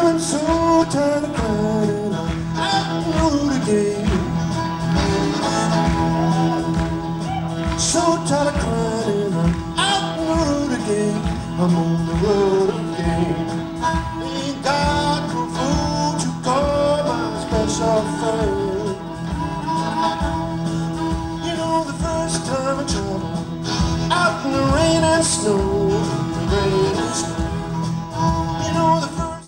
I'm so tired of crying, I'm out on the road again. So tired of crying, I'm out on the road again. I'm on the road again. Ain't got no food to call my special friend. You know, the first time I traveled out in the rain and snow, the rain and snow.